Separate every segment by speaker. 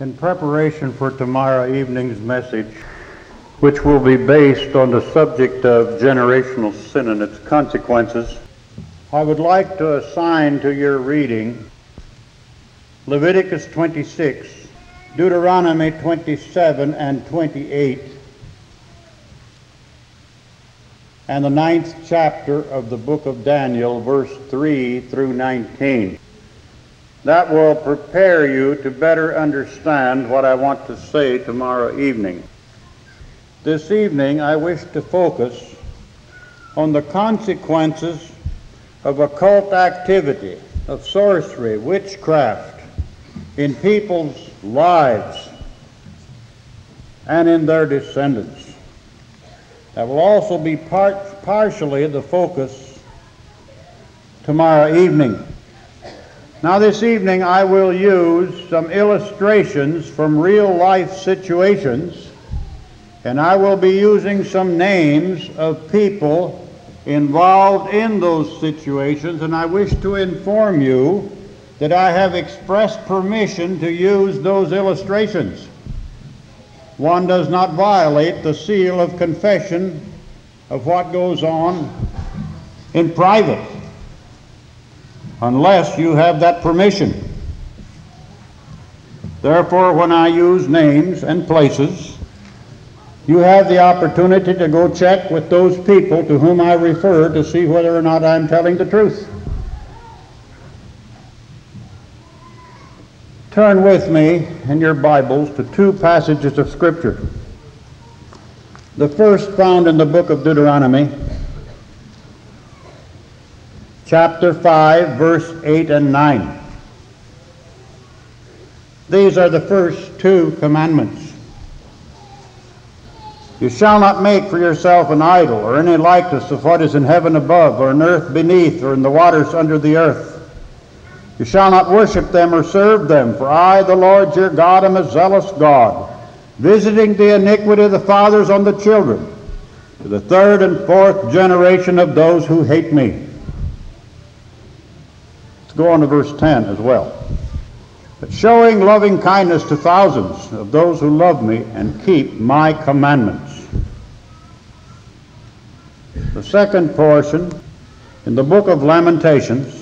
Speaker 1: In preparation for tomorrow evening's message, which will be based on the subject of generational sin and its consequences, I would like to assign to your reading Leviticus 26, Deuteronomy 27 and 28, and the 9th chapter of the book of Daniel, verse 3 through 19. That will prepare you to better understand what I want to say tomorrow evening. This evening I wish to focus on the consequences of occult activity, of sorcery, witchcraft, in people's lives and in their descendants. That will also be partially the focus tomorrow evening. Now this evening I will use some illustrations from real life situations, and I will be using some names of people involved in those situations, and I wish to inform you that I have expressed permission to use those illustrations. One does not violate the seal of confession of what goes on in private unless you have that permission. Therefore, when I use names and places, you have the opportunity to go check with those people to whom I refer to see whether or not I'm telling the truth. Turn with me in your Bibles to two passages of Scripture. The first found in the book of Deuteronomy, chapter 5, verse 8 and 9. These are the first two commandments. You shall not make for yourself an idol or any likeness of what is in heaven above, or in earth beneath, or in the waters under the earth. You shall not worship them or serve them, for I, the Lord your God, am a zealous God, visiting the iniquity of the fathers on the children, to the third and fourth generation of those who hate me. Let's go on to verse 10 as well. But showing loving kindness to thousands of those who love me and keep my commandments. The second portion in the book of Lamentations,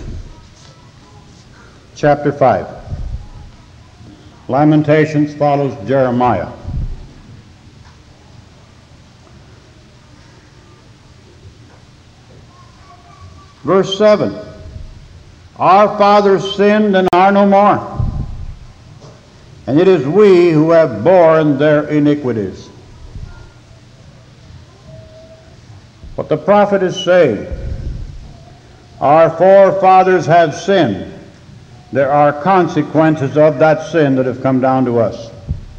Speaker 1: chapter 5. Lamentations follows Jeremiah. Verse 7. Our fathers sinned and are no more, and it is we who have borne their iniquities. What the prophet is saying, our forefathers have sinned. There are consequences of that sin that have come down to us.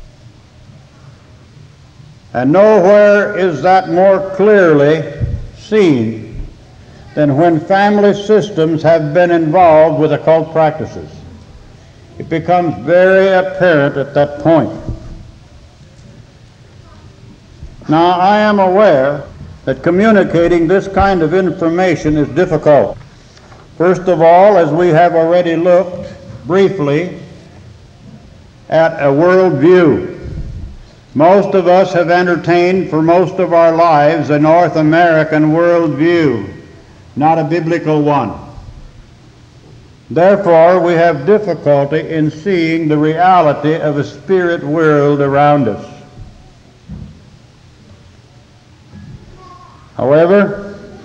Speaker 1: And nowhere is that more clearly seen than when family systems have been involved with occult practices. It becomes very apparent at that point. Now, I am aware that communicating this kind of information is difficult. First of all, as we have already looked briefly at a worldview. Most of us have entertained for most of our lives a North American worldview, not a biblical one. Therefore, we have difficulty in seeing the reality of a spirit world around us. However,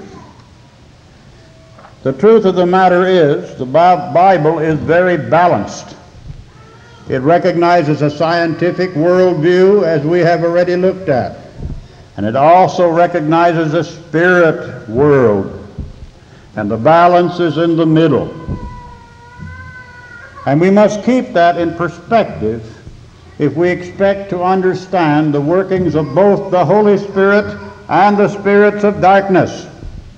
Speaker 1: the truth of the matter is, the Bible is very balanced. It recognizes a scientific worldview, as we have already looked at, and it also recognizes a spirit world, and the balance is in the middle. And we must keep that in perspective if we expect to understand the workings of both the Holy Spirit and the spirits of darkness.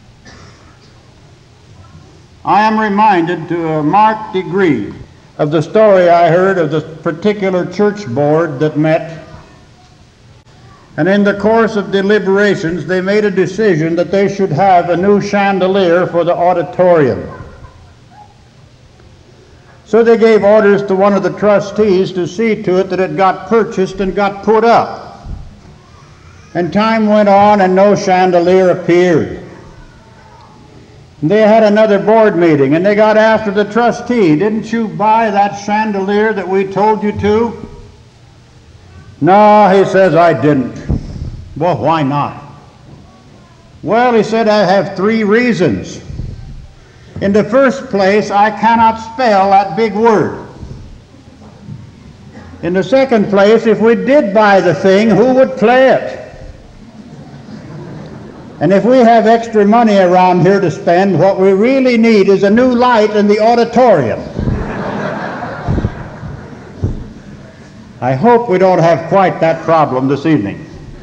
Speaker 1: I am reminded to a marked degree of the story I heard of the particular church board that met. And in the course of deliberations, they made a decision that they should have a new chandelier for the auditorium. So they gave orders to one of the trustees to see to it that it got purchased and got put up. And time went on and no chandelier appeared. And they had another board meeting and they got after the trustee. Didn't you buy that chandelier that we told you to? No, he says, I didn't. Well, why not? Well, he said, I have 3 reasons. In the first place, I cannot spell that big word. In the second place, if we did buy the thing, who would play it? And if we have extra money around here to spend, what we really need is a new light in the auditorium. I hope we don't have quite that problem this evening.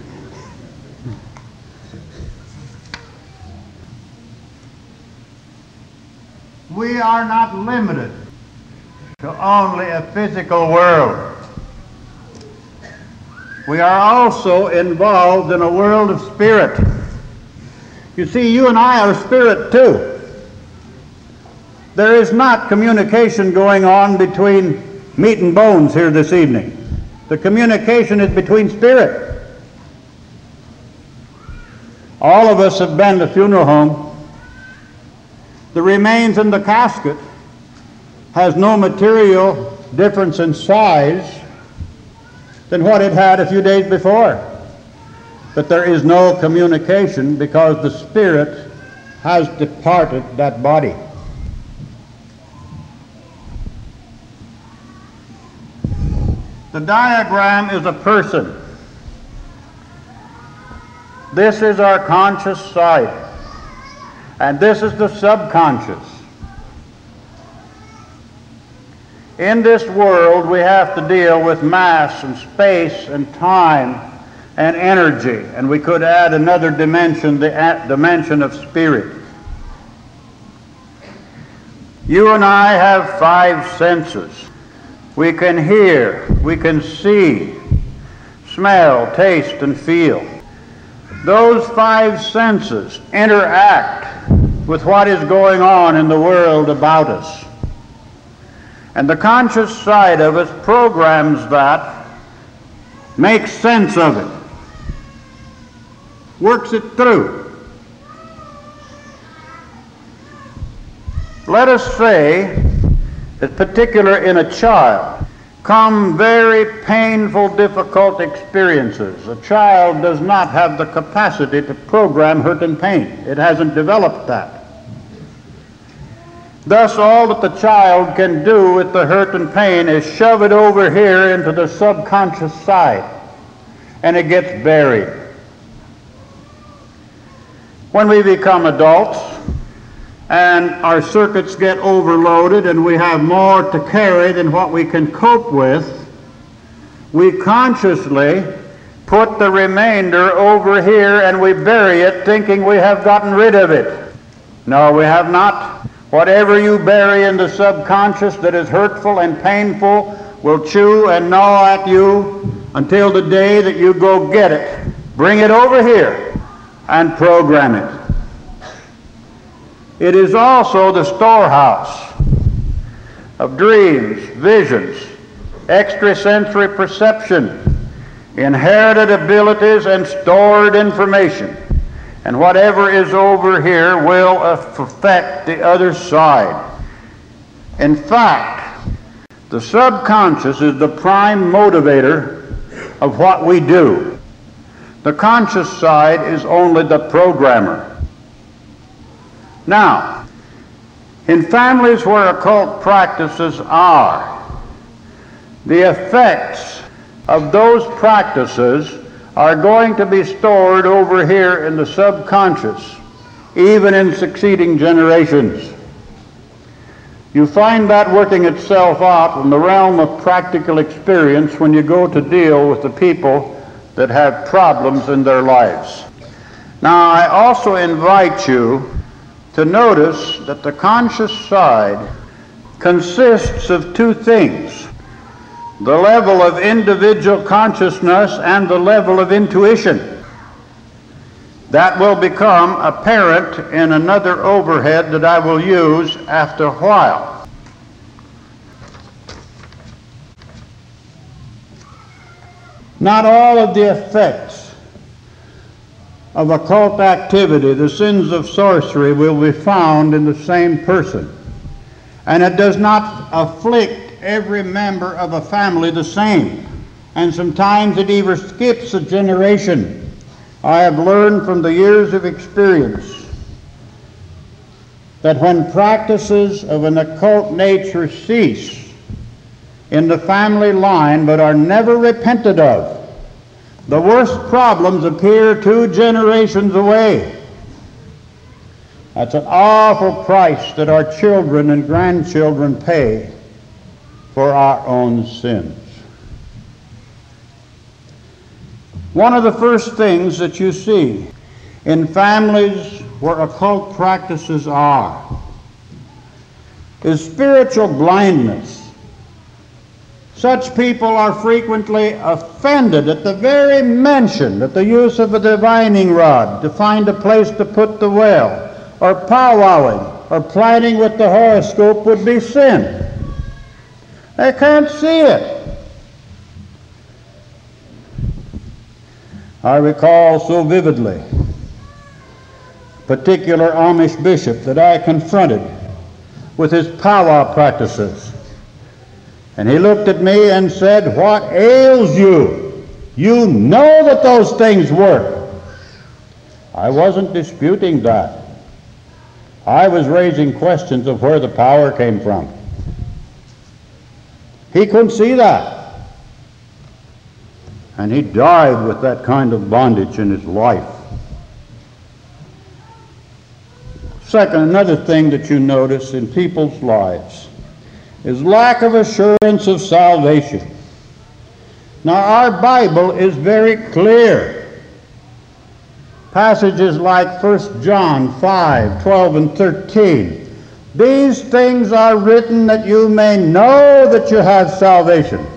Speaker 1: We are not limited to only a physical world. We are also involved in a world of spirit. You see, you and I are spirit too. There is not communication going on between meat and bones here this evening. The communication is between spirit. All of us have been to funeral home. The remains in the casket has no material difference in size than what it had a few days before. But there is no communication because the spirit has departed that body. The diagram is a person. This is our conscious side. And this is the subconscious. In this world, we have to deal with mass and space and time and energy. And we could add another dimension, the dimension of spirit. You and I have 5 senses. We can hear, we can see, smell, taste, and feel. Those 5 senses interact with what is going on in the world about us. And the conscious side of us programs that, makes sense of it, works it through. Let us say that particular in a child come very painful, difficult experiences. A child does not have the capacity to program hurt and pain. It hasn't developed that. Thus, all that the child can do with the hurt and pain is shove it over here into the subconscious side, and it gets buried. When we become adults, and our circuits get overloaded and we have more to carry than what we can cope with, we consciously put the remainder over here and we bury it thinking we have gotten rid of it. No, we have not. Whatever you bury in the subconscious that is hurtful and painful will chew and gnaw at you until the day that you go get it. Bring it over here and program it. It is also the storehouse of dreams, visions, extrasensory perception, inherited abilities, and stored information. And whatever is over here will affect the other side. In fact, the subconscious is the prime motivator of what we do. The conscious side is only the programmer. Now, in families where occult practices are, the effects of those practices are going to be stored over here in the subconscious, even in succeeding generations. You find that working itself out in the realm of practical experience when you go to deal with the people that have problems in their lives. Now, I also invite you to notice that the conscious side consists of 2 things: the level of individual consciousness and the level of intuition. That will become apparent in another overhead that I will use after a while. Not all of the effects of occult activity, the sins of sorcery, will be found in the same person. And it does not afflict every member of a family the same. And sometimes it even skips a generation. I have learned from the years of experience that when practices of an occult nature cease in the family line but are never repented of, the worst problems appear 2 generations away. That's an awful price that our children and grandchildren pay for our own sins. One of the first things that you see in families where occult practices are is spiritual blindness. Such people are frequently offended at the very mention that the use of a divining rod to find a place to put the well, or powwowing, or planning with the horoscope would be sin. They can't see it. I recall so vividly a particular Amish bishop that I confronted with his powwow practices. And he looked at me and said, "What ails you? You know that those things work." I wasn't disputing that. I was raising questions of where the power came from. He couldn't see that. And he died with that kind of bondage in his life. Second, another thing that you notice in people's lives is lack of assurance of salvation. Now, our Bible is very clear. Passages like 1 John 5, 12 and 13. These things are written that you may know that you have salvation.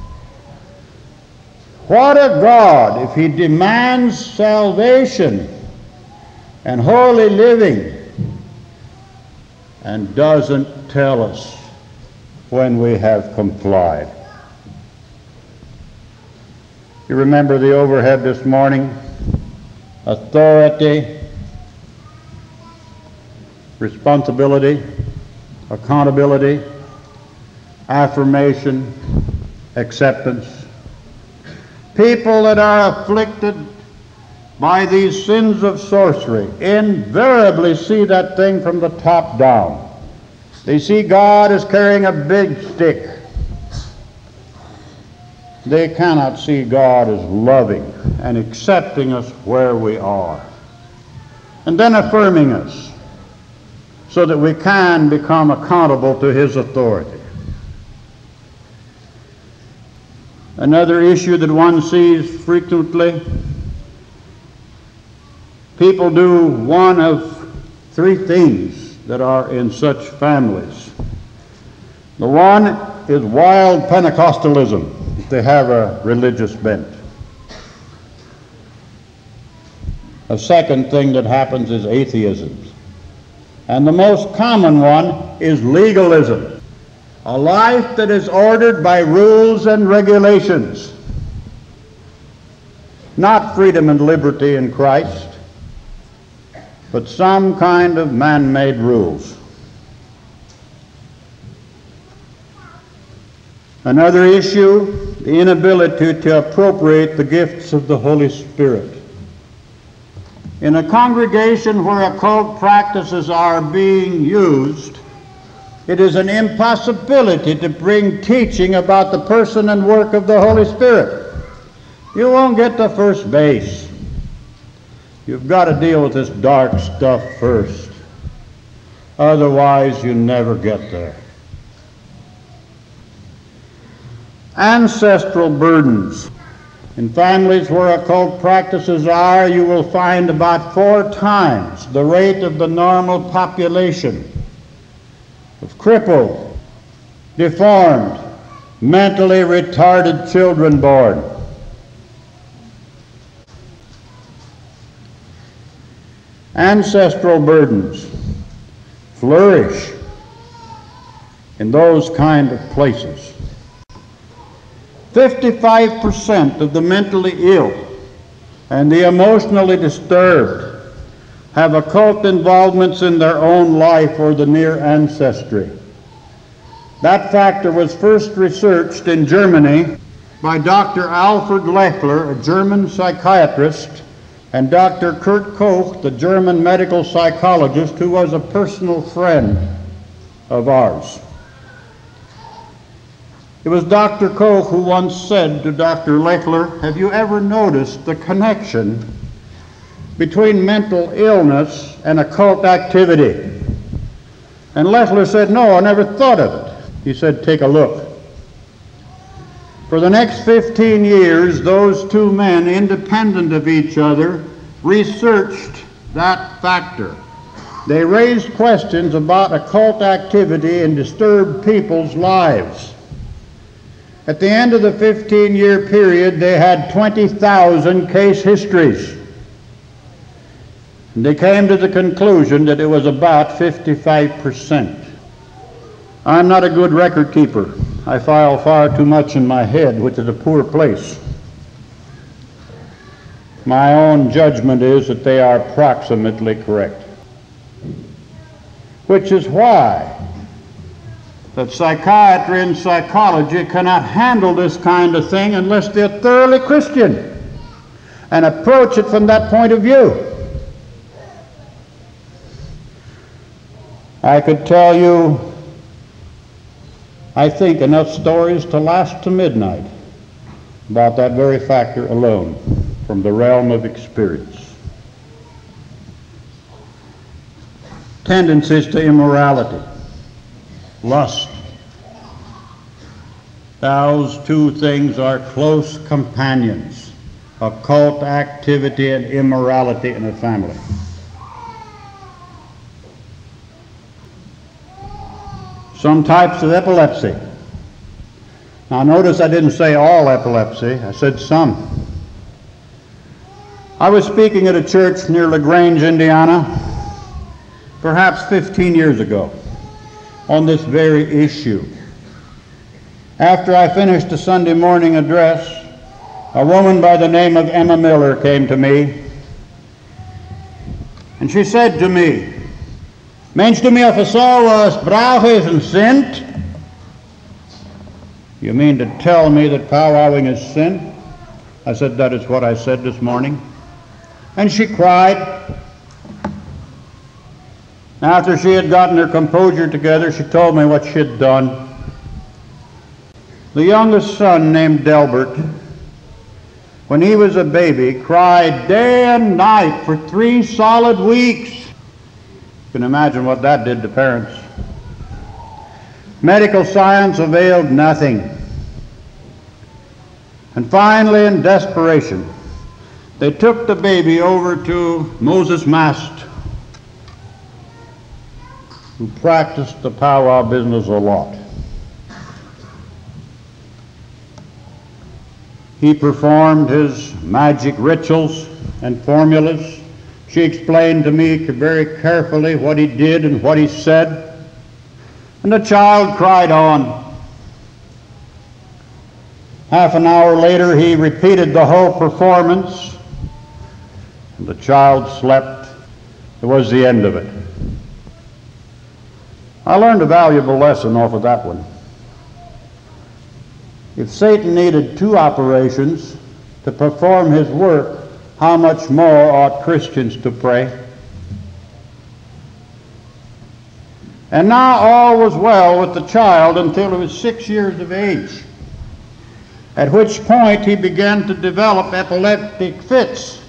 Speaker 1: What a God if He demands salvation and holy living and doesn't tell us when we have complied. You remember the overhead this morning? Authority, responsibility, accountability, affirmation, acceptance. People that are afflicted by these sins of sorcery invariably see that thing from the top down. They see God as carrying a big stick. They cannot see God as loving and accepting us where we are, and then affirming us so that we can become accountable to His authority. Another issue that one sees frequently, people do one of 3 things that are in such families. The one is wild Pentecostalism, if they have a religious bent. A second thing that happens is atheism. And the most common one is legalism. A life that is ordered by rules and regulations, not freedom and liberty in Christ, but some kind of man-made rules. Another issue, the inability to appropriate the gifts of the Holy Spirit. In a congregation where occult practices are being used, it is an impossibility to bring teaching about the person and work of the Holy Spirit. You won't get to first base. You've got to deal with this dark stuff first. Otherwise, you never get there. Ancestral burdens. In families where occult practices are, you will find about 4 times the rate of the normal population of crippled, deformed, mentally retarded children born. Ancestral burdens flourish in those kind of places. 55% of the mentally ill and the emotionally disturbed have occult involvements in their own life or the near ancestry. That factor was first researched in Germany by Dr. Alfred Lechler, a German psychiatrist, and Dr. Kurt Koch, the German medical psychologist, who was a personal friend of ours. It was Dr. Koch who once said to Dr. Lechler, "Have you ever noticed the connection between mental illness and occult activity?" And Lechler said, "No, I never thought of it." He said, "Take a look." For the next 15 years, those two men, independent of each other, researched that factor. They raised questions about occult activity in disturbed people's lives. At the end of the 15-year period, they had 20,000 case histories. And they came to the conclusion that it was about 55%. I'm not a good record keeper. I file far too much in my head, which is a poor place. My own judgment is that they are approximately correct. Which is why that psychiatry and psychology cannot handle this kind of thing unless they're thoroughly Christian and approach it from that point of view. I could tell you, I think, enough stories to last to midnight about that very factor alone from the realm of experience. Tendencies to immorality, lust. Those two things are close companions, occult activity and immorality in a family. Some types of epilepsy. Now notice I didn't say all epilepsy, I said some. I was speaking at a church near LaGrange, Indiana, perhaps 15 years ago, on this very issue. After I finished the Sunday morning address, a woman by the name of Emma Miller came to me, and she said to me, "Meinst du mir für sowas brauche ich einen Cent?" "You mean to tell me that powwowing is sin?" I said, "That is what I said this morning." And she cried. After she had gotten her composure together, she told me what she had done. The youngest son, named Delbert, when he was a baby, cried day and night for 3 solid weeks. You can imagine what that did to parents. Medical science availed nothing. And finally, in desperation, they took the baby over to Moses Mast, who practiced the powwow business a lot. He performed his magic rituals and formulas. She explained to me very carefully what he did and what he said, and the child cried on. Half an hour later, he repeated the whole performance, and the child slept. It was the end of it. I learned a valuable lesson off of that one. If Satan needed 2 operations to perform his work, how much more ought Christians to pray? And now all was well with the child until he was 6 years of age, at which point he began to develop epileptic fits.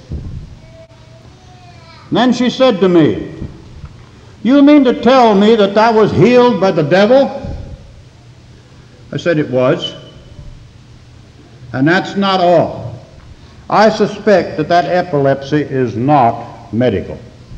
Speaker 1: And then she said to me, "You mean to tell me that that was healed by the devil?" I said it was. And that's not all. I suspect that that epilepsy is not medical.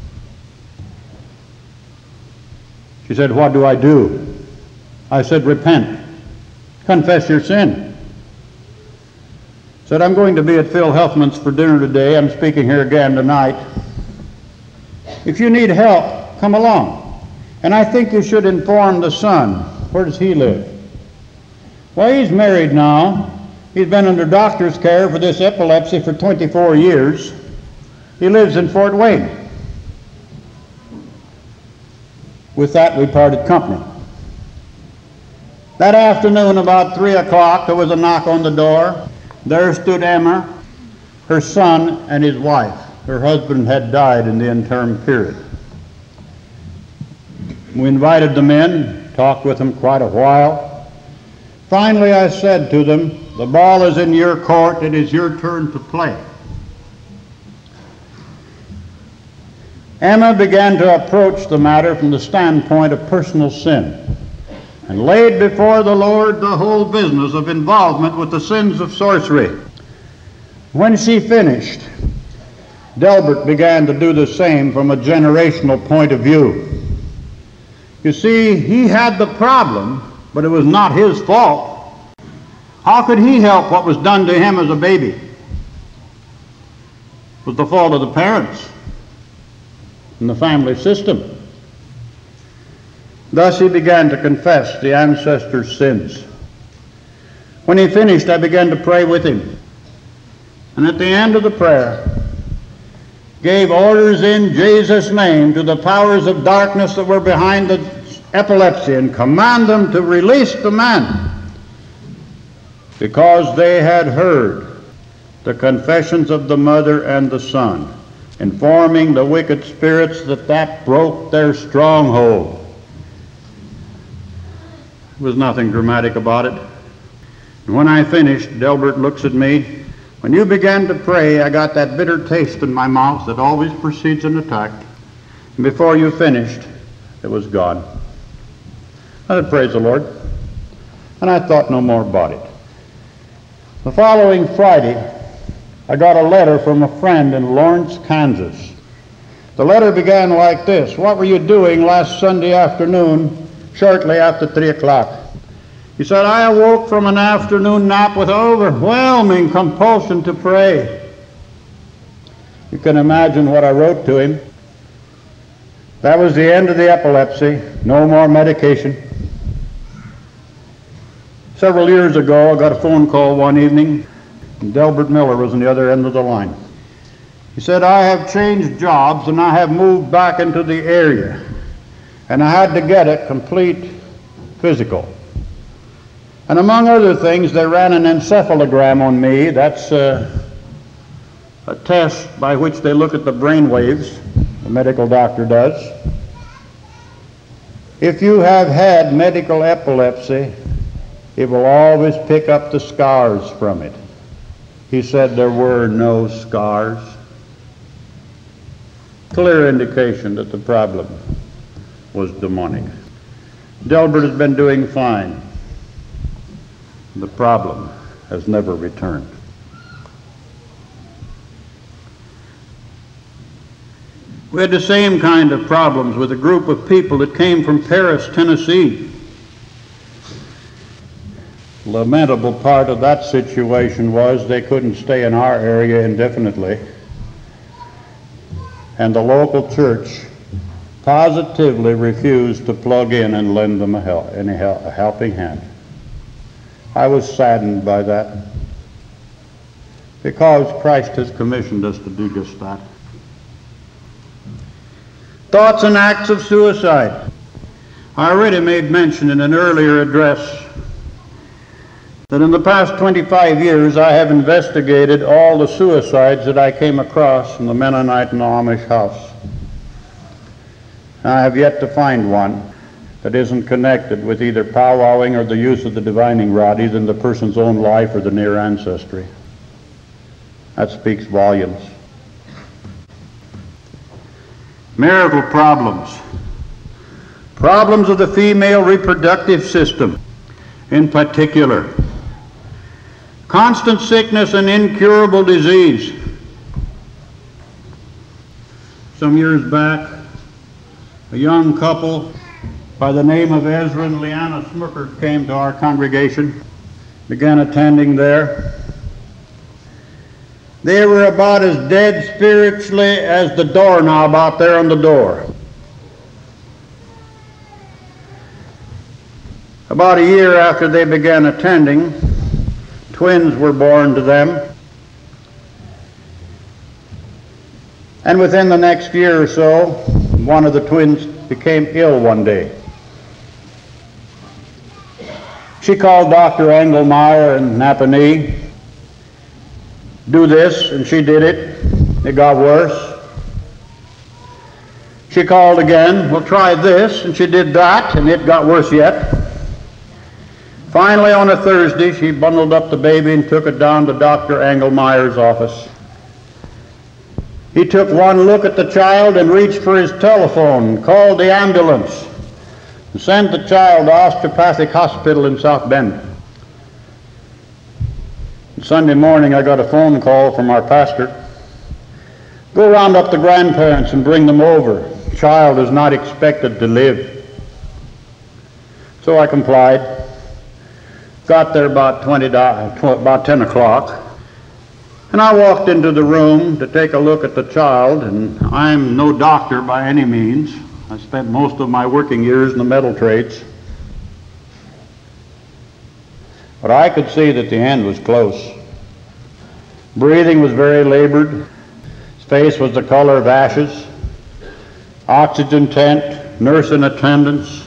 Speaker 1: She said, "What do I do?" I said, "Repent. Confess your sin." Said, "I'm going to be at Phil Huffman's for dinner today. I'm speaking here again tonight. If you need help, come along. And I think you should inform the son. Where does he live?" "Well, he's married now, He's been under doctor's care for this epilepsy for 24 years. He lives in Fort Wayne. With that, we parted company. That afternoon, about 3 o'clock, there was a knock on the door. There stood Emma, her son, and his wife. Her husband had died in the interim period. We invited them in, talked with them quite a while. Finally, I said to them, "The ball is in your court. It is your turn to play." Emma began to approach the matter from the standpoint of personal sin, and laid before the Lord the whole business of involvement with the sins of sorcery. When she finished, Delbert began to do the same from a generational point of view. You see, he had the problem, but it was not his fault. How could he help what was done to him as a baby? It was the fault of the parents and the family system. Thus he began to confess the ancestors' sins. When he finished, I began to pray with him. And at the end of the prayer, gave orders in Jesus' name to the powers of darkness that were behind the epilepsy and command them to release the man, because they had heard the confessions of the mother and the son, informing the wicked spirits that broke their stronghold. There was nothing dramatic about it. And when I finished, Delbert looks at me. "When you began to pray, I got that bitter taste in my mouth that always precedes an attack. And before you finished, it was gone." I said, "Praise the Lord." And I thought no more about it. The following Friday, I got a letter from a friend in Lawrence, Kansas. The letter began like this: "What were you doing last Sunday afternoon shortly after 3 o'clock?" He said, "I awoke from an afternoon nap with overwhelming compulsion to pray." You can imagine what I wrote to him. That was the end of the epilepsy. No more medication. Several years ago, I got a phone call one evening, and Delbert Miller was on the other end of the line. He said, "I have changed jobs and I have moved back into the area, and I had to get a complete physical. And among other things, they ran an encephalogram on me." That's a test by which they look at the brain waves, the medical doctor does. "If you have had medical epilepsy, it will always pick up the scars from it." He said there were no scars. Clear indication that the problem was demonic. Delbert has been doing fine. The problem has never returned. We had the same kind of problems with a group of people that came from Paris, Tennessee. The lamentable part of that situation was they couldn't stay in our area indefinitely, and the local church positively refused to plug in and lend them a helping hand. I was saddened by that, because Christ has commissioned us to do just that. Thoughts and acts of suicide. I already made mention in an earlier address that in the past 25 years I have investigated all the suicides that I came across in the Mennonite and Amish house. I have yet to find one that isn't connected with either powwowing or the use of the divining rod, either in the person's own life or the near ancestry. That speaks volumes. Marital problems. Problems of the female reproductive system in particular. Constant sickness and incurable disease. Some years back, a young couple by the name of Ezra and Leanna Smucker came to our congregation, began attending there. They were about as dead spiritually as the doorknob out there on the door. About a year after they began attending, twins were born to them. And within the next year or so, one of the twins became ill one day. She called Dr. Engelmeyer in Napanee. Do this, and she did it. It got worse. She called again. Well, try this, and she did that, and it got worse yet. Finally, on a Thursday, she bundled up the baby and took it down to Dr. Engelmeyer's office. He took one look at the child and reached for his telephone, called the ambulance, and sent the child to Osteopathic Hospital in South Bend. Sunday morning, I got a phone call from our pastor. Go round up the grandparents and bring them over. The child is not expected to live. So I complied. Got there about 10 o'clock. And I walked into the room to take a look at the child, and I'm no doctor by any means. I spent most of my working years in the metal trades. But I could see that the end was close. Breathing was very labored. His face was the color of ashes. Oxygen tent, nurse in attendance.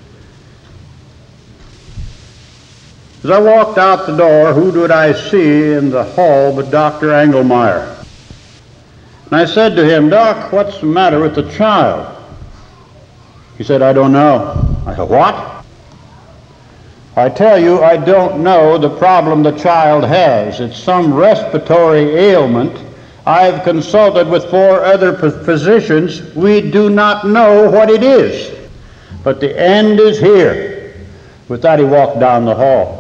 Speaker 1: As I walked out the door, who did I see in the hall but Dr. Engelmeyer? And I said to him, Doc, what's the matter with the child? He said, I don't know. I said, what? I tell you, I don't know the problem the child has. It's some respiratory ailment. I've consulted with 4 other physicians. We do not know what it is. But the end is here. With that, he walked down the hall.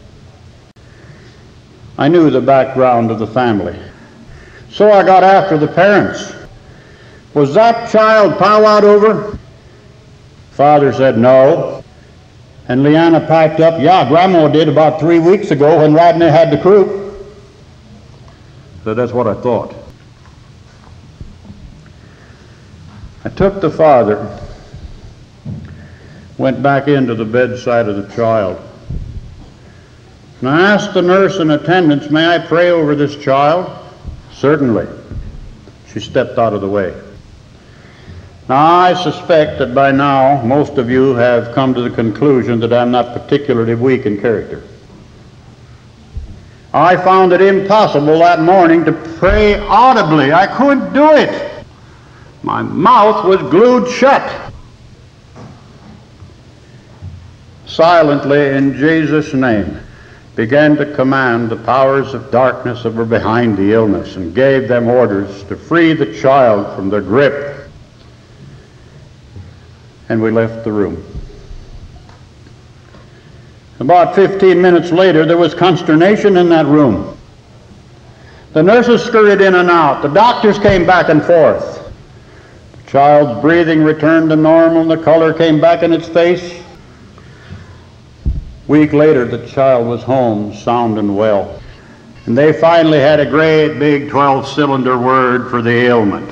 Speaker 1: I knew the background of the family. So I got after the parents. Was that child powwowed over? Father said no. And Leanna piped up, yeah, Grandma did about 3 weeks ago when Rodney had the croup. So that's what I thought. I took the father, went back into the bedside of the child. And I asked the nurse in attendance, may I pray over this child? Certainly. She stepped out of the way. Now, I suspect that by now most of you have come to the conclusion that I'm not particularly weak in character. I found it impossible that morning to pray audibly. I couldn't do it. My mouth was glued shut. Silently, in Jesus' name, began to command the powers of darkness that were behind the illness and gave them orders to free the child from their grip. And we left the room. About 15 minutes later, there was consternation in that room. The nurses scurried in and out. The doctors came back and forth. The child's breathing returned to normal and the color came back in its face. A week later, the child was home, sound and well. And they finally had a great big 12-cylinder word for the ailment.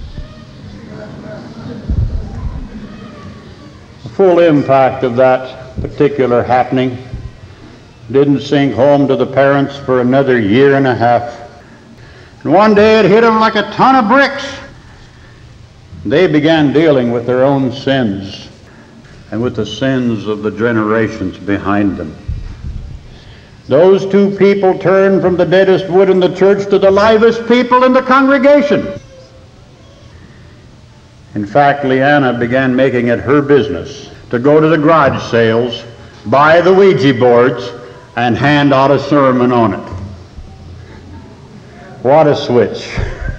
Speaker 1: The full impact of that particular happening didn't sink home to the parents for another 1.5 years. And one day it hit them like a ton of bricks. They began dealing with their own sins and with the sins of the generations behind them. Those 2 people turned from the deadest wood in the church to the livest people in the congregation. In fact, Leanna began making it her business to go to the garage sales, buy the Ouija boards, and hand out a sermon on it. What a switch.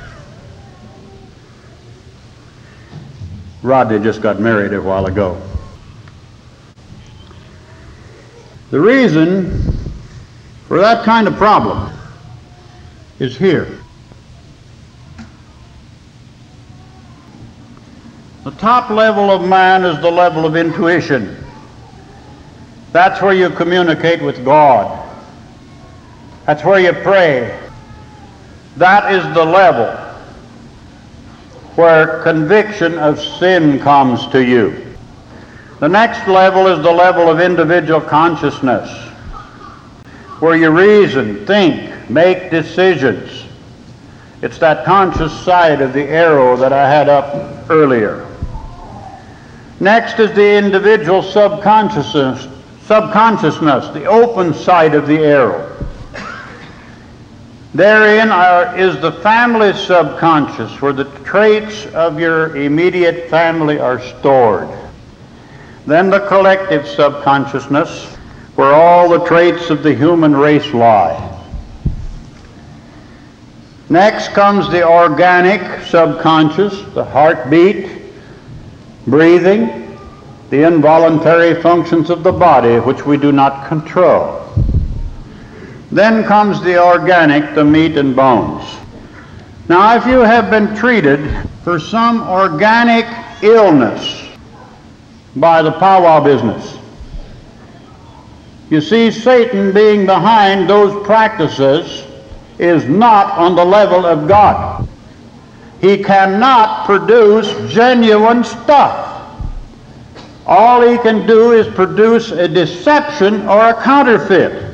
Speaker 1: Rodney just got married a while ago. The reason for that kind of problem is here. The top level of man is the level of intuition. That's where you communicate with God. That's where you pray. That is the level where conviction of sin comes to you. The next level is the level of individual consciousness. where you reason, think, make decisions. It's that conscious side of the arrow that I had up earlier. Next is the individual subconsciousness, the open side of the arrow. Therein is the family subconscious, where the traits of your immediate family are stored. Then the collective subconsciousness, where all the traits of the human race lie. Next comes the organic subconscious, the heartbeat, breathing, the involuntary functions of the body, which we do not control. Then comes the organic, the meat and bones. Now, if you have been treated for some organic illness by the powwow business, you see, Satan being behind those practices is not on the level of God. He cannot produce genuine stuff. All he can do is produce a deception or a counterfeit.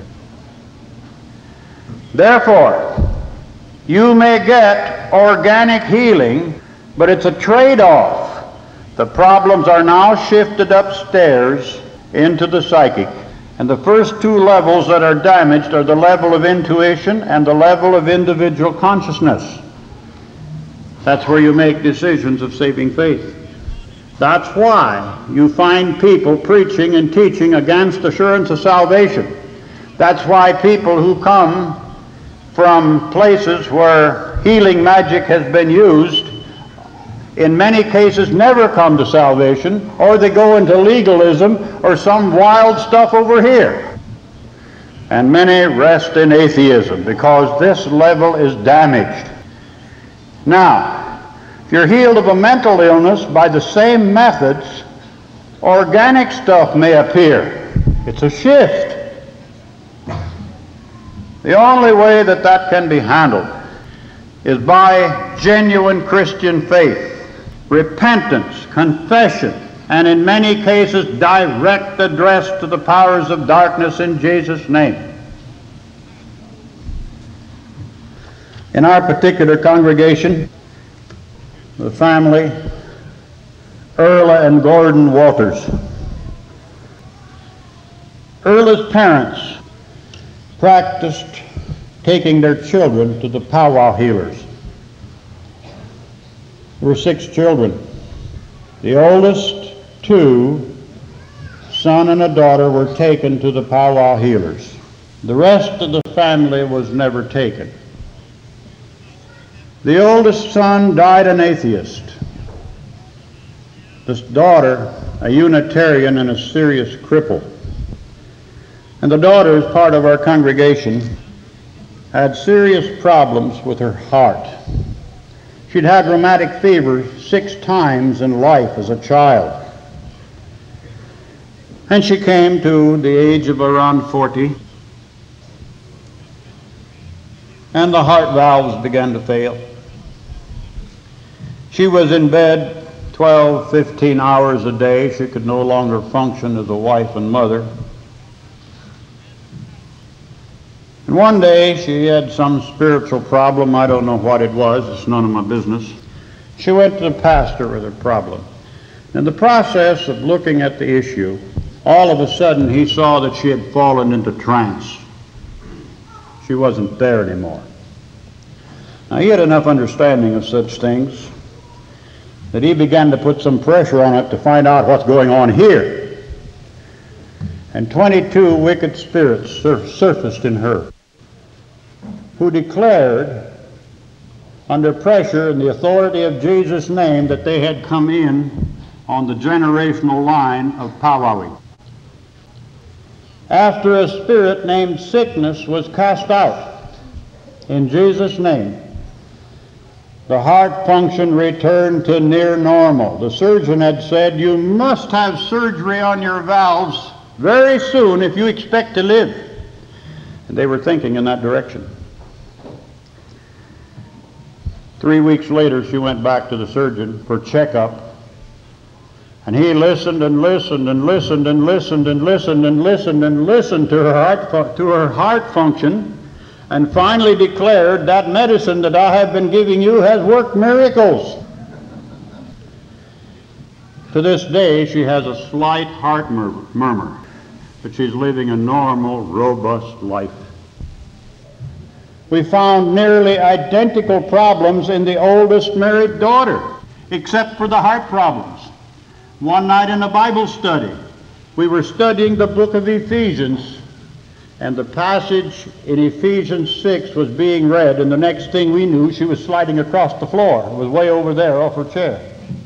Speaker 1: Therefore, you may get organic healing, but it's a trade-off. The problems are now shifted upstairs into the psychic. And the first two levels that are damaged are the level of intuition and the level of individual consciousness. That's where you make decisions of saving faith. That's why you find people preaching and teaching against assurance of salvation. That's why people who come from places where healing magic has been used, in many cases never come to salvation, or they go into legalism or some wild stuff over here. And many rest in atheism because this level is damaged. Now, if you're healed of a mental illness by the same methods, organic stuff may appear. It's a shift. The only way that that can be handled is by genuine Christian faith, repentance, confession, and in many cases direct address to the powers of darkness in Jesus' name. In our particular congregation, the family, Erla and Gordon Walters. Erla's parents practiced taking their children to the powwow healers. There were 6 children. The oldest 2, son and a daughter, were taken to the powwow healers. The rest of the family was never taken. The oldest son died an atheist. This daughter, a Unitarian and a serious cripple. And the daughter, as part of our congregation, had serious problems with her heart. She'd had rheumatic fever 6 times in life as a child. And she came to the age of around 40, and the heart valves began to fail. She was in bed 12, 15 hours a day. She could no longer function as a wife and mother. And one day she had some spiritual problem. I don't know what it was. It's none of my business. She went to the pastor with her problem. In the process of looking at the issue, all of a sudden he saw that she had fallen into trance. She wasn't there anymore. Now, he had enough understanding of such things that he began to put some pressure on it to find out what's going on here. And 22 wicked spirits surfaced in her, who declared under pressure in the authority of Jesus' name that they had come in on the generational line of powwowing. After a spirit named sickness was cast out in Jesus' name, the heart function returned to near normal. The surgeon had said, "You must have surgery on your valves very soon if you expect to live." And they were thinking in that direction. 3 weeks later, she went back to the surgeon for checkup, And he listened and listened and listened and listened and listened and listened and listened to her heart function, and finally declared, that medicine that I have been giving you has worked miracles. To this day, she has a slight heart murmur, but she's living a normal, robust life. We found nearly identical problems in the oldest married daughter, except for the heart problems. One night in a Bible study, we were studying the book of Ephesians, and the passage in Ephesians 6 was being read, and the next thing we knew, she was sliding across the floor. It was way over there off her chair.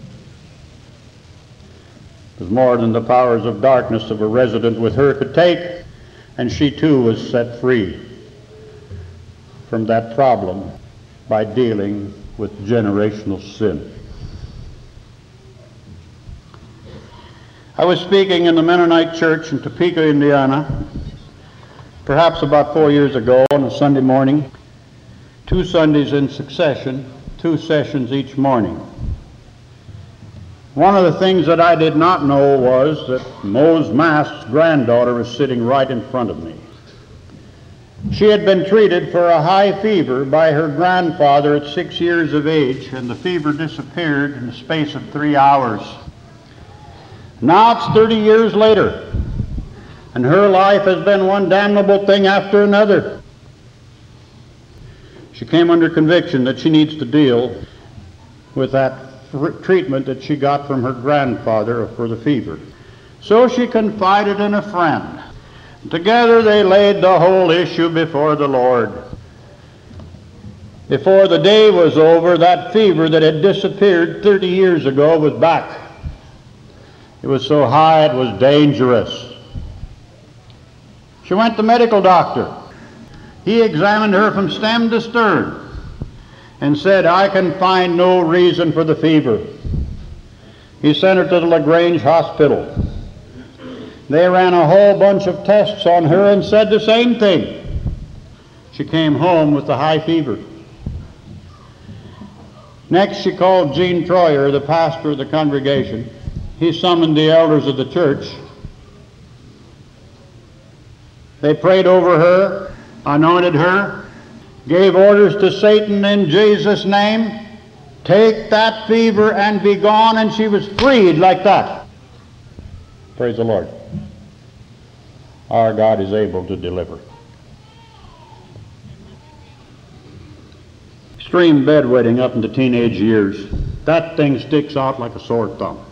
Speaker 1: It was more than the powers of darkness of a resident with her could take, and she too was set free from that problem by dealing with generational sin. I was speaking in the Mennonite church in Topeka, Indiana, perhaps about 4 years ago on a Sunday morning, 2 Sundays in succession, 2 sessions each morning. One of the things that I did not know was that Mose Mast's granddaughter was sitting right in front of me. She had been treated for a high fever by her grandfather at 6 years of age, and the fever disappeared in the space of 3 hours. Now it's 30 years later, and her life has been one damnable thing after another. She came under conviction that she needs to deal with that treatment that she got from her grandfather for the fever. So she confided in a friend. Together they laid the whole issue before the Lord. Before the day was over, that fever that had disappeared 30 years ago was back. It was so high it was dangerous. She went to the medical doctor. He examined her from stem to stern and said, I can find no reason for the fever. He sent her to the LaGrange Hospital. They ran a whole bunch of tests on her and said the same thing. She came home with the high fever. Next she called Gene Troyer, the pastor of the congregation. He summoned the elders of the church. They prayed over her, anointed her, gave orders to Satan in Jesus' name, take that fever and be gone, and she was freed like that. Praise the Lord. Our God is able to deliver. Extreme bedwetting up into teenage years. That thing sticks out like a sore thumb.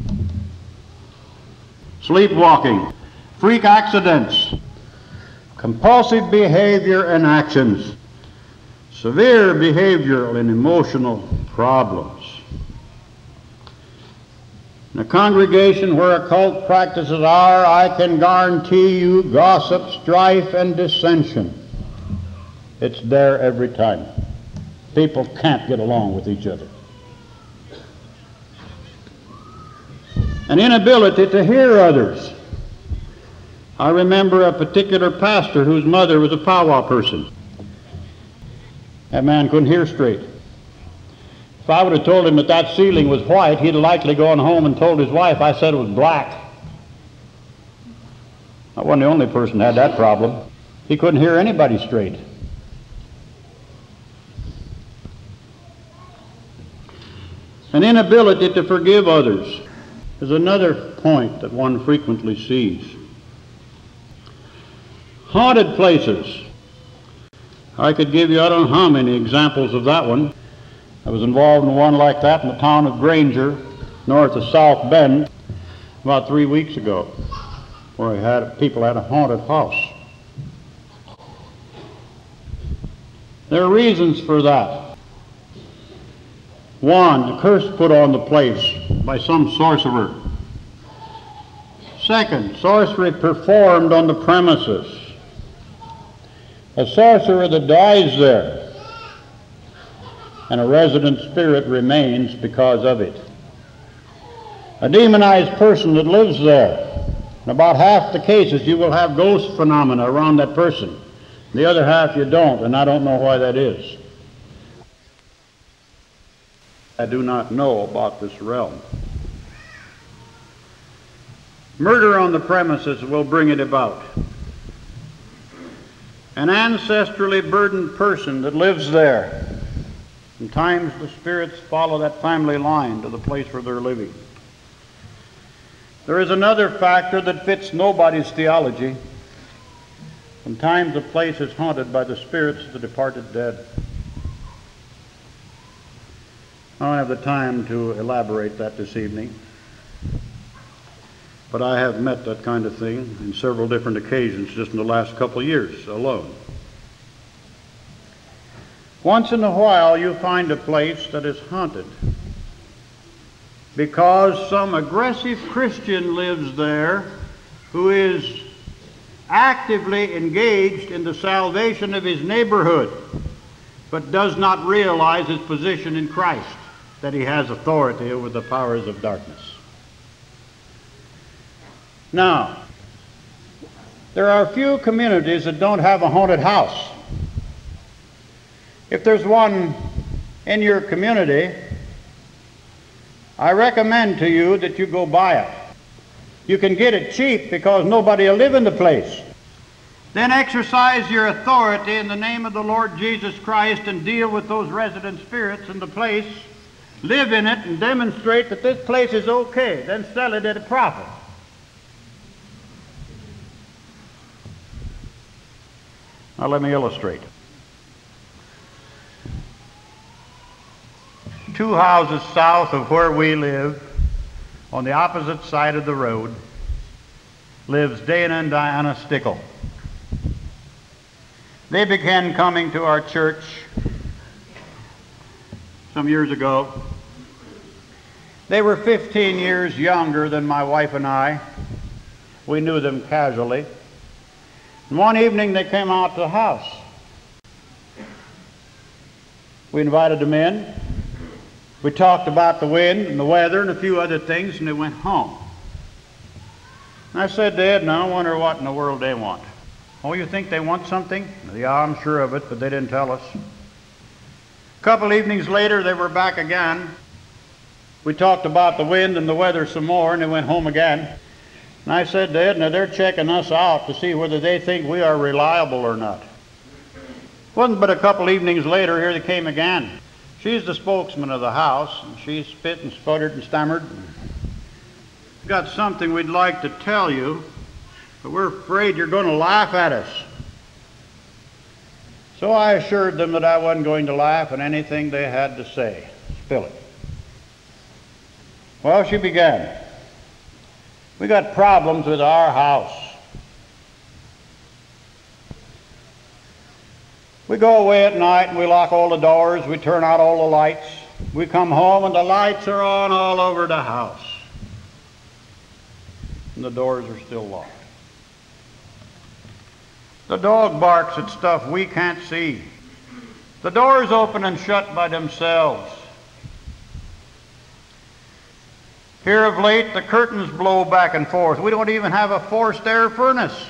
Speaker 1: Sleepwalking, freak accidents, compulsive behavior and actions, severe behavioral and emotional problems. In a congregation where occult practices are, I can guarantee you, gossip, strife, and dissension. It's there every time. People can't get along with each other. An inability to hear others. I remember a particular pastor whose mother was a powwow person. That man couldn't hear straight. If I would have told him that that ceiling was white, he'd have likely gone home and told his wife I said it was black. I wasn't the only person who had that problem. He couldn't hear anybody straight. An inability to forgive others is another point that one frequently sees. Haunted places. I could give you I don't know how many examples of that one. I was involved in one like that in the town of Granger, north of South Bend, about 3 weeks ago, where people had a haunted house. There are reasons for that. One, a curse put on the place by some sorcerer. Second, sorcery performed on the premises. A sorcerer that dies there, and a resident spirit remains because of it. A demonized person that lives there. In about half the cases you will have ghost phenomena around that person. The other half you don't, and I don't know why that is. I do not know about this realm. Murder on the premises will bring it about. An ancestrally burdened person that lives there. Sometimes the spirits follow that family line to the place where they're living. There is another factor that fits nobody's theology. Sometimes a place is haunted by the spirits of the departed dead. I don't have the time to elaborate that this evening, but I have met that kind of thing in several different occasions just in the last couple of years alone. Once in a while you find a place that is haunted because some aggressive Christian lives there who is actively engaged in the salvation of his neighborhood, but does not realize his position in Christ, that he has authority over the powers of darkness. Now, there are few communities that don't have a haunted house. If there's one in your community, I recommend to you that you go buy it. You can get it cheap because nobody will live in the place. Then exercise your authority in the name of the Lord Jesus Christ and deal with those resident spirits in the place. Live in it and demonstrate that this place is okay. Then sell it at a profit. Now let me illustrate. 2 houses south of where we live, on the opposite side of the road, lives Dana and Diana Stickle. They began coming to our church some years ago. They were 15 years younger than my wife and I. We knew them casually. And one evening they came out to the house. We invited them in. We talked about the wind and the weather and a few other things, and they went home. And I said to Ed, now I wonder what in the world they want. Oh, you think they want something? Yeah, I'm sure of it, but they didn't tell us. A couple evenings later, they were back again. We talked about the wind and the weather some more, and they went home again. And I said to Ed, now they're checking us out to see whether they think we are reliable or not. It wasn't but a couple evenings later, here they came again. She's the spokesman of the house, and she spit and sputtered and stammered. We've got something we'd like to tell you, but we're afraid you're going to laugh at us. So I assured them that I wasn't going to laugh at anything they had to say. Spill it. Well, she began. We got problems with our house. We go away at night and we lock all the doors, we turn out all the lights. We come home and the lights are on all over the house. And the doors are still locked. The dog barks at stuff we can't see. The doors open and shut by themselves. Here of late, the curtains blow back and forth. We don't even have a forced air furnace.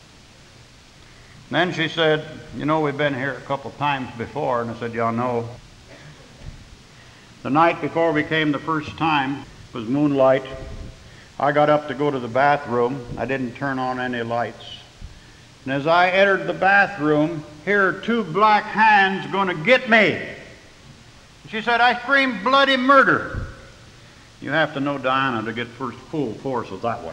Speaker 1: Then she said, you know, we've been here a couple of times before. And I said, yeah, no. The night before we came the first time, it was moonlight. I got up to go to the bathroom. I didn't turn on any lights. And as I entered the bathroom, here are 2 black hands going to get me. She said, I screamed bloody murder. You have to know Diana to get full force with that one.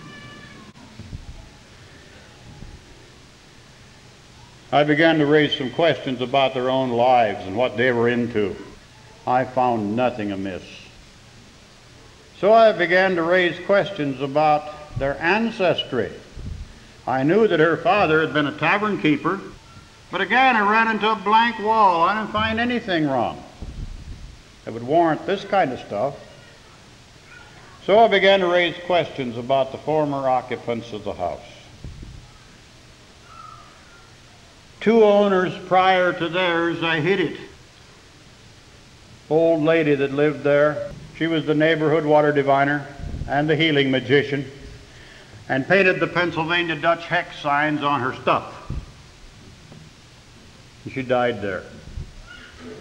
Speaker 1: I began to raise some questions about their own lives and what they were into. I found nothing amiss. So I began to raise questions about their ancestry. I knew that her father had been a tavern keeper, but again I ran into a blank wall. I didn't find anything wrong that would warrant this kind of stuff. So I began to raise questions about the former occupants of the house. 2 owners prior to theirs, I hid it. Old lady that lived there, she was the neighborhood water diviner and the healing magician, and painted the Pennsylvania Dutch hex signs on her stuff. And she died there.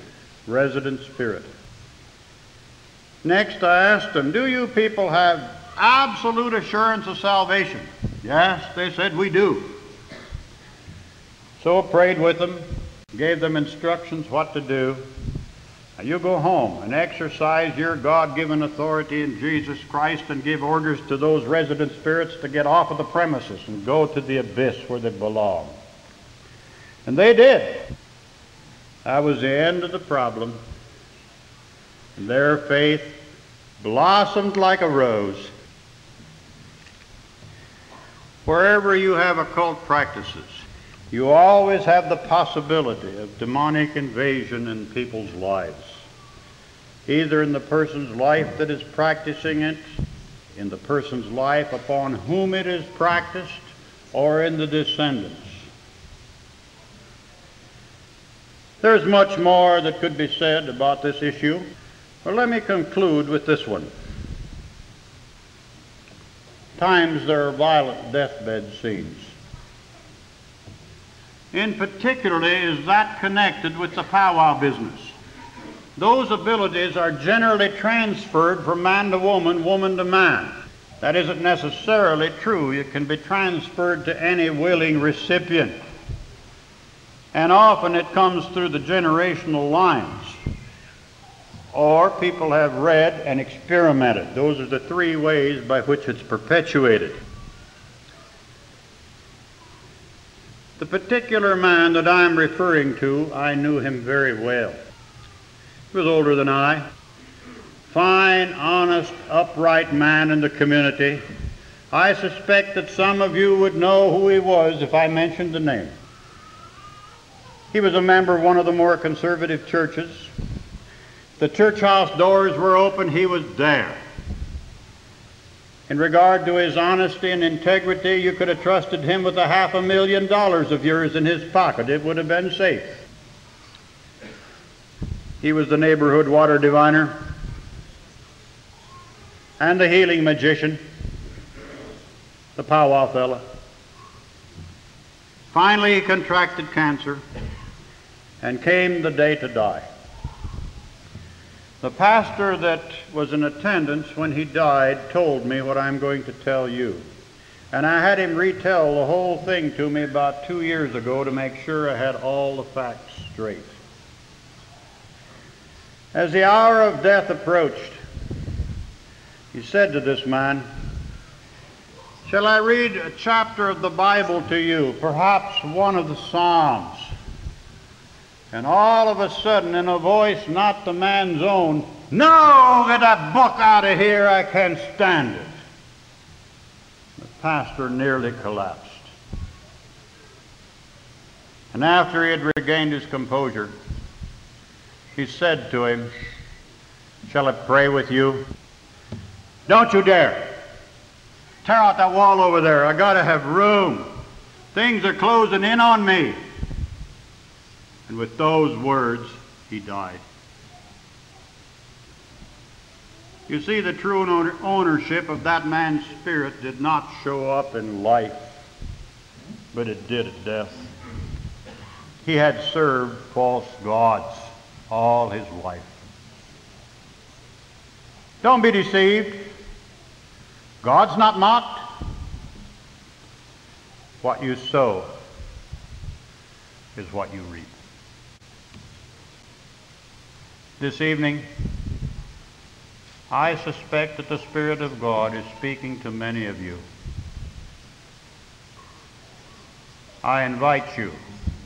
Speaker 1: Resident spirit. Next I asked them, do you people have absolute assurance of salvation. Yes, they said, we do. So prayed with them, gave them instructions what to do. Now you go home and exercise your God-given authority in Jesus Christ and give orders to those resident spirits to get off of the premises and go to the abyss where they belong. And they did. That was the end of the problem. And their faith blossomed like a rose. Wherever you have occult practices, you always have the possibility of demonic invasion in people's lives, either in the person's life that is practicing it, in the person's life upon whom it is practiced, or in the descendants. There's much more that could be said about this issue, but let me conclude with this one. Times there are violent deathbed scenes. In particularly is that connected with the powwow business. Those abilities are generally transferred from man to woman, woman to man. That isn't necessarily true. It can be transferred to any willing recipient. And often it comes through the generational lines. Or people have read and experimented. Those are the three ways by which it's perpetuated. The particular man that I'm referring to, I knew him very well. He was older than I. Fine, honest, upright man in the community. I suspect that some of you would know who he was if I mentioned the name. He was a member of one of the more conservative churches. The church house doors were open, he was there. In regard to his honesty and integrity, you could have trusted him with $500,000 of yours in his pocket. It would have been safe. He was the neighborhood water diviner and the healing magician, the powwow fella. Finally, he contracted cancer and came the day to die. The pastor that was in attendance when he died told me what I'm going to tell you. And I had him retell the whole thing to me about 2 years ago to make sure I had all the facts straight. As the hour of death approached, he said to this man, "Shall I read a chapter of the Bible to you, perhaps one of the Psalms?" And all of a sudden, in a voice not the man's own, "No, get that book out of here, I can't stand it." The pastor nearly collapsed. And after he had regained his composure, he said to him, "Shall I pray with you?" "Don't you dare. Tear out that wall over there. I gotta have room. Things are closing in on me." And with those words, he died. You see, the true ownership of that man's spirit did not show up in life, but it did at death. He had served false gods all his life. Don't be deceived. God's not mocked. What you sow is what you reap. This evening, I suspect that the Spirit of God is speaking to many of you. I invite you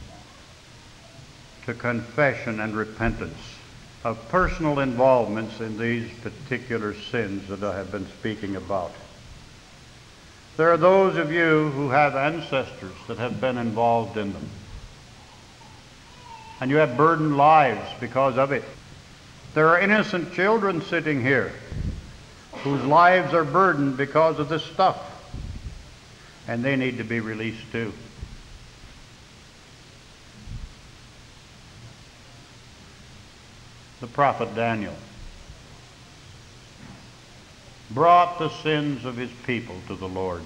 Speaker 1: to confession and repentance of personal involvements in these particular sins that I have been speaking about. There are those of you who have ancestors that have been involved in them, and you have burdened lives because of it. There are innocent children sitting here whose lives are burdened because of this stuff, and they need to be released too. The prophet Daniel brought the sins of his people to the Lord.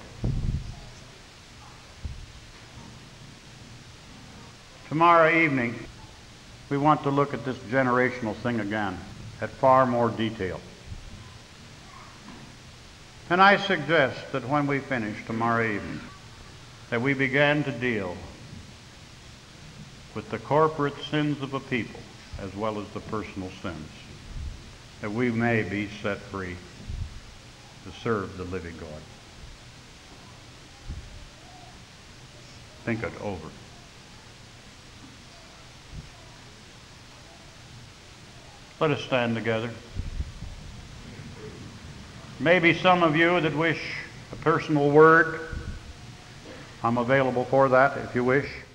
Speaker 1: Tomorrow evening, we want to look at this generational thing again, at far more detail. And I suggest that when we finish tomorrow evening, that we begin to deal with the corporate sins of a people as well as the personal sins, that we may be set free to serve the living God. Think it over. Let us stand together. Maybe some of you that wish a personal word, I'm available for that if you wish.